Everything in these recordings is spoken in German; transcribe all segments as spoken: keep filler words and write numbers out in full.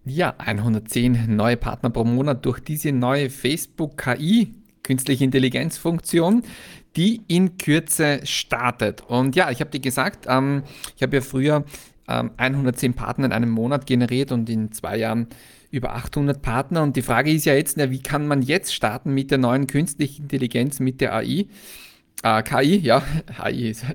Ja, hundertzehn neue Partner pro Monat durch diese neue Facebook K I, künstliche Intelligenz-Funktion, die in Kürze startet. Und ja, ich habe dir gesagt, ähm, ich habe ja früher ähm, hundertzehn Partner in einem Monat generiert und in zwei Jahren über achthundert Partner. Und die Frage ist ja jetzt, na, wie kann man jetzt starten mit der neuen künstlichen Intelligenz, mit der A I? Äh, K I, ja, A I ist.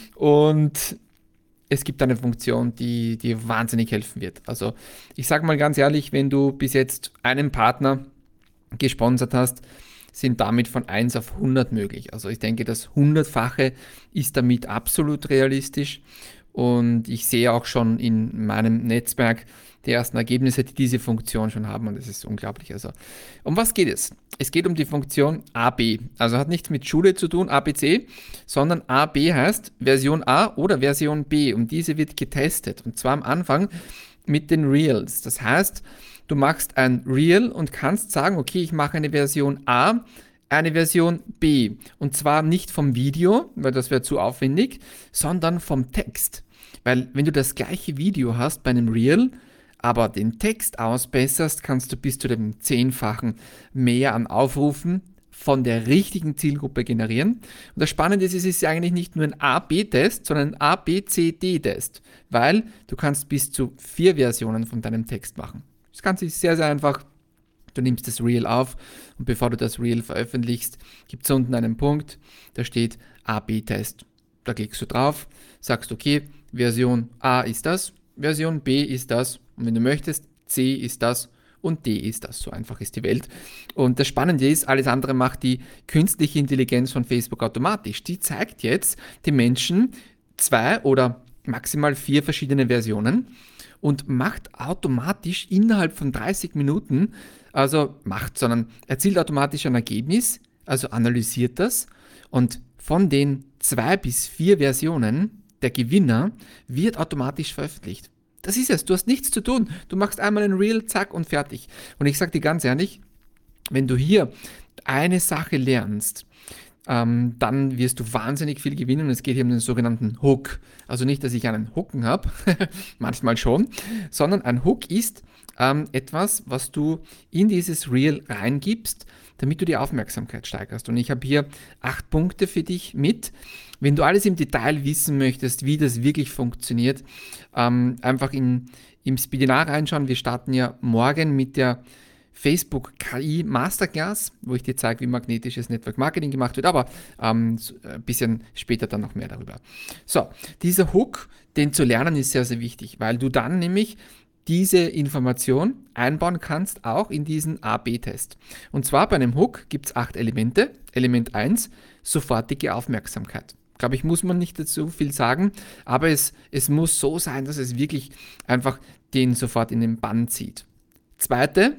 Und es gibt eine Funktion, die dir wahnsinnig helfen wird. Also ich sage mal ganz ehrlich, wenn du bis jetzt einen Partner gesponsert hast, sind damit von eins auf hundert möglich. Also ich denke, das hundertfache ist damit absolut realistisch. Und ich sehe auch schon in meinem Netzwerk die ersten Ergebnisse, die diese Funktion schon haben. Und das ist unglaublich. Also, um was geht es? Es geht um die Funktion A B. Also hat nichts mit Schule zu tun, A B C, sondern A B heißt Version A oder Version B. Und diese wird getestet. Und zwar am Anfang mit den Reels. Das heißt, du machst ein Reel und kannst sagen, okay, ich mache eine Version A, eine Version B. Und zwar nicht vom Video, weil das wäre zu aufwendig, sondern vom Text. Weil wenn du das gleiche Video hast bei einem Reel, aber den Text ausbesserst, kannst du bis zu dem zehnfachen mehr an Aufrufen von der richtigen Zielgruppe generieren. Und das Spannende ist, es ist eigentlich nicht nur ein A B Test, sondern ein A B C D Test, weil du kannst bis zu vier Versionen von deinem Text machen. Das Ganze ist sehr, sehr einfach. Du nimmst das Reel auf und bevor du das Reel veröffentlichst, gibt es unten einen Punkt, da steht A B Test. Da klickst du drauf, sagst okay, Version A ist das, Version B ist das und wenn du möchtest, C ist das und D ist das. So einfach ist die Welt. Und das Spannende ist, alles andere macht die künstliche Intelligenz von Facebook automatisch. Die zeigt jetzt den Menschen zwei oder maximal vier verschiedene Versionen und macht automatisch innerhalb von dreißig Minuten, also macht, sondern erzielt automatisch ein Ergebnis, also analysiert das und von den zwei bis vier Versionen der Gewinner wird automatisch veröffentlicht. Das ist es, du hast nichts zu tun. Du machst einmal ein Reel, zack und fertig. Und ich sage dir ganz ehrlich, wenn du hier eine Sache lernst, ähm, dann wirst du wahnsinnig viel gewinnen. Es geht hier um den sogenannten Hook. Also nicht, dass ich einen Hooken habe, manchmal schon, sondern ein Hook ist ähm, etwas, was du in dieses Reel reingibst, damit du die Aufmerksamkeit steigerst. Und ich habe hier acht Punkte für dich mit. Wenn du alles im Detail wissen möchtest, wie das wirklich funktioniert, ähm, einfach in, im Speedinar reinschauen. Wir starten ja morgen mit der Facebook K I Masterclass, wo ich dir zeige, wie magnetisches Network Marketing gemacht wird, aber ähm, ein bisschen später dann noch mehr darüber. So, dieser Hook, den zu lernen, ist sehr, sehr wichtig, weil du dann nämlich diese Information einbauen kannst, auch in diesen A B Test. Und zwar bei einem Hook gibt es acht Elemente. Element eins, sofortige Aufmerksamkeit. Ich glaube, ich muss man nicht dazu viel sagen, aber es, es muss so sein, dass es wirklich einfach den sofort in den Bann zieht. Zweite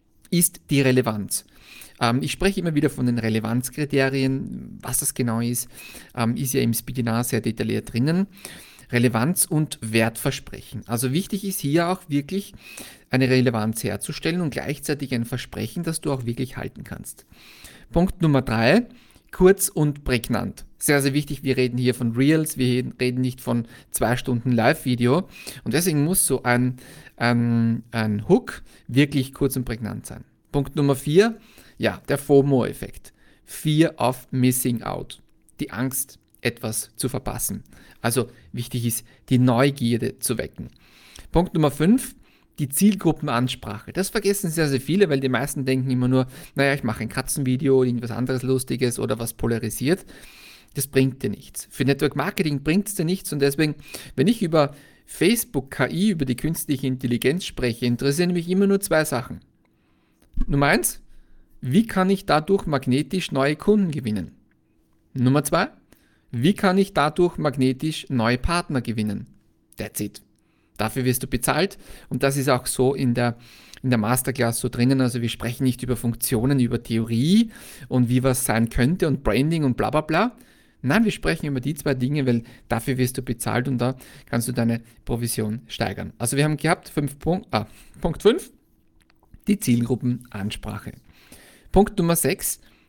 ist die Relevanz. Ähm, ich spreche immer wieder von den Relevanzkriterien, was das genau ist, ähm, ist ja im Speedinar sehr detailliert drinnen. Relevanz und Wertversprechen. Also wichtig ist hier auch wirklich eine Relevanz herzustellen und gleichzeitig ein Versprechen, das du auch wirklich halten kannst. Punkt Nummer drei, kurz und prägnant. Sehr, sehr wichtig, wir reden hier von Reels, wir reden nicht von zwei Stunden Live-Video und deswegen muss so ein, ein, ein Hook wirklich kurz und prägnant sein. Punkt Nummer vier, ja, der FOMO-Effekt. Fear of Missing Out. Die Angst, etwas zu verpassen. Also wichtig ist, die Neugierde zu wecken. Punkt Nummer fünf, die Zielgruppenansprache. Das vergessen sehr, sehr viele, weil die meisten denken immer nur, naja, ich mache ein Katzenvideo, irgendwas anderes Lustiges oder was polarisiert. Das bringt dir nichts. Für Network Marketing bringt es dir nichts und deswegen, wenn ich über Facebook K I, über die künstliche Intelligenz spreche, interessieren mich immer nur zwei Sachen. Nummer eins, wie kann ich dadurch magnetisch neue Kunden gewinnen? Nummer zwei, wie kann ich dadurch magnetisch neue Partner gewinnen? That's it. Dafür wirst du bezahlt und das ist auch so in der, in der Masterclass so drinnen. Also wir sprechen nicht über Funktionen, über Theorie und wie was sein könnte und Branding und bla bla bla. Nein, wir sprechen über die zwei Dinge, weil dafür wirst du bezahlt und da kannst du deine Provision steigern. Also wir haben gehabt fünf Punkt, ah, Punkt fünf, die Zielgruppenansprache. Punkt Nummer sechs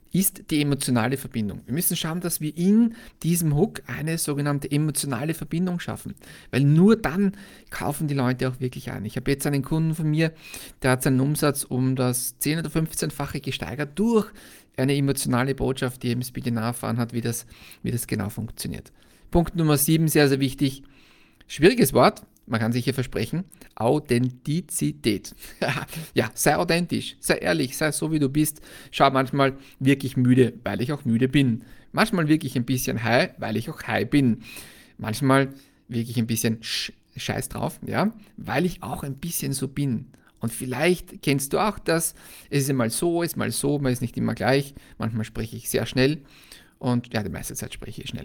ist die emotionale Verbindung. Wir müssen schauen, dass wir in diesem Hook eine sogenannte emotionale Verbindung schaffen, weil nur dann kaufen die Leute auch wirklich ein. Ich habe jetzt einen Kunden von mir, der hat seinen Umsatz um das zehn- oder fünfzehnfache gesteigert durch eine emotionale Botschaft, die er im Speedinar erfahren hat, wie das, wie das genau funktioniert. Punkt Nummer sieben, sehr, sehr wichtig. Schwieriges Wort, man kann sich hier versprechen, Authentizität. Ja, sei authentisch, sei ehrlich, sei so, wie du bist. Schau manchmal wirklich müde, weil ich auch müde bin. Manchmal wirklich ein bisschen high, weil ich auch high bin. Manchmal wirklich ein bisschen sch scheiß drauf, ja, weil ich auch ein bisschen so bin. Und vielleicht kennst du auch das, es ist mal so, es ist mal so, man ist nicht immer gleich. Manchmal spreche ich sehr schnell und ja, die meiste Zeit spreche ich schnell.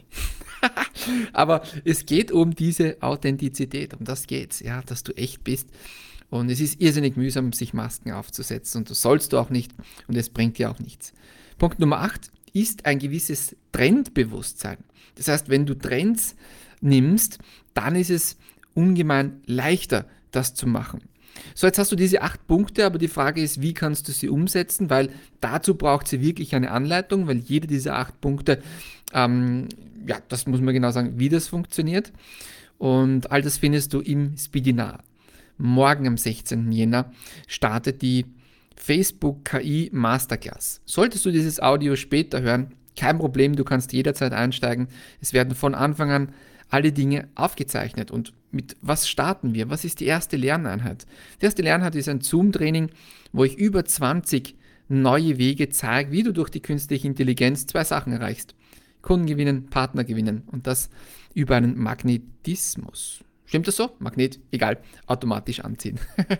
Aber es geht um diese Authentizität, um das geht's, ja, dass du echt bist. Und es ist irrsinnig mühsam, sich Masken aufzusetzen und das sollst du auch nicht und es bringt dir auch nichts. Punkt Nummer acht ist ein gewisses Trendbewusstsein. Das heißt, wenn du Trends nimmst, dann ist es ungemein leichter, das zu machen. So, jetzt hast du diese acht Punkte, aber die Frage ist, wie kannst du sie umsetzen, weil dazu braucht sie wirklich eine Anleitung, weil jede dieser acht Punkte, ähm, ja, das muss man genau sagen, wie das funktioniert. Und all das findest du im Speedinar. Morgen am sechzehnten Jänner startet die Facebook K I Masterclass. Solltest du dieses Audio später hören, kein Problem, du kannst jederzeit einsteigen. Es werden von Anfang an alle Dinge aufgezeichnet. Und mit was starten wir? Was ist die erste Lerneinheit? Die erste Lerneinheit ist ein Zoom-Training, wo ich über zwanzig neue Wege zeige, wie du durch die künstliche Intelligenz zwei Sachen erreichst. Kunden gewinnen, Partner gewinnen und das über einen Magnetismus. Stimmt das so? Magnet, egal, automatisch anziehen.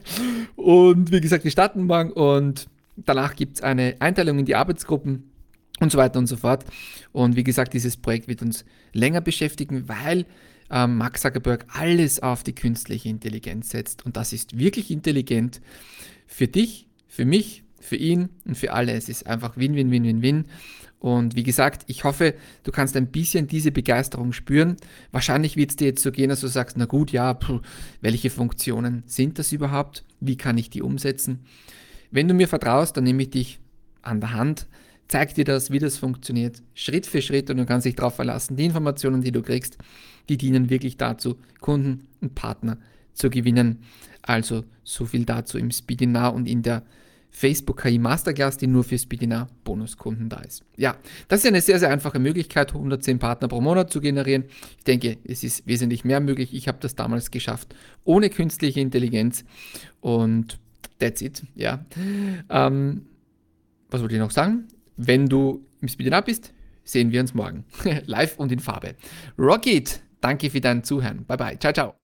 Und wie gesagt, wir starten morgen und danach gibt es eine Einteilung in die Arbeitsgruppen und so weiter und so fort. Und wie gesagt, dieses Projekt wird uns länger beschäftigen, weil ähm, Mark Zuckerberg alles auf die künstliche Intelligenz setzt. Und das ist wirklich intelligent für dich, für mich, für ihn und für alle. Es ist einfach Win, Win, Win, Win, Win. Und wie gesagt, ich hoffe, du kannst ein bisschen diese Begeisterung spüren. Wahrscheinlich wird es dir jetzt so gehen, dass du sagst, na gut, ja, pff, welche Funktionen sind das überhaupt? Wie kann ich die umsetzen? Wenn du mir vertraust, dann nehme ich dich an der Hand, zeig dir das, wie das funktioniert, Schritt für Schritt und du kannst dich darauf verlassen. Die Informationen, die du kriegst, die dienen wirklich dazu, Kunden und Partner zu gewinnen. Also so viel dazu im Speedinar und in der Facebook K I Masterclass, die nur für Speedinar Bonuskunden da ist. Ja, das ist eine sehr, sehr einfache Möglichkeit, hundertzehn Partner pro Monat zu generieren. Ich denke, es ist wesentlich mehr möglich. Ich habe das damals geschafft, ohne künstliche Intelligenz und that's it. Ja. Ähm, was wollte ich noch sagen? Wenn du im Speedinar bist, sehen wir uns morgen. Live und in Farbe. Rock it! Danke für dein Zuhören. Bye bye. Ciao, ciao.